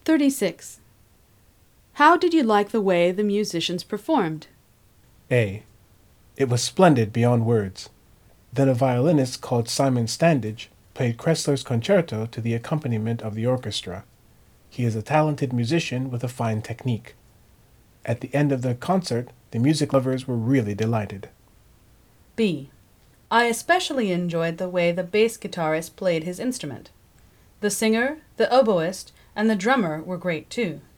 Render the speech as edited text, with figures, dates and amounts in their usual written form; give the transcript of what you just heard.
36. How did you like the way the musicians performed? A. It was splendid beyond words. Then a violinist called Simon Standage played Kressler's concerto to the accompaniment of the orchestra. He is a talented musician with a fine technique. At the end of the concert, the music lovers were really delighted. B. I especially enjoyed the way the bass guitarist played his instrument. The singer, the oboist, and the drummer were great too.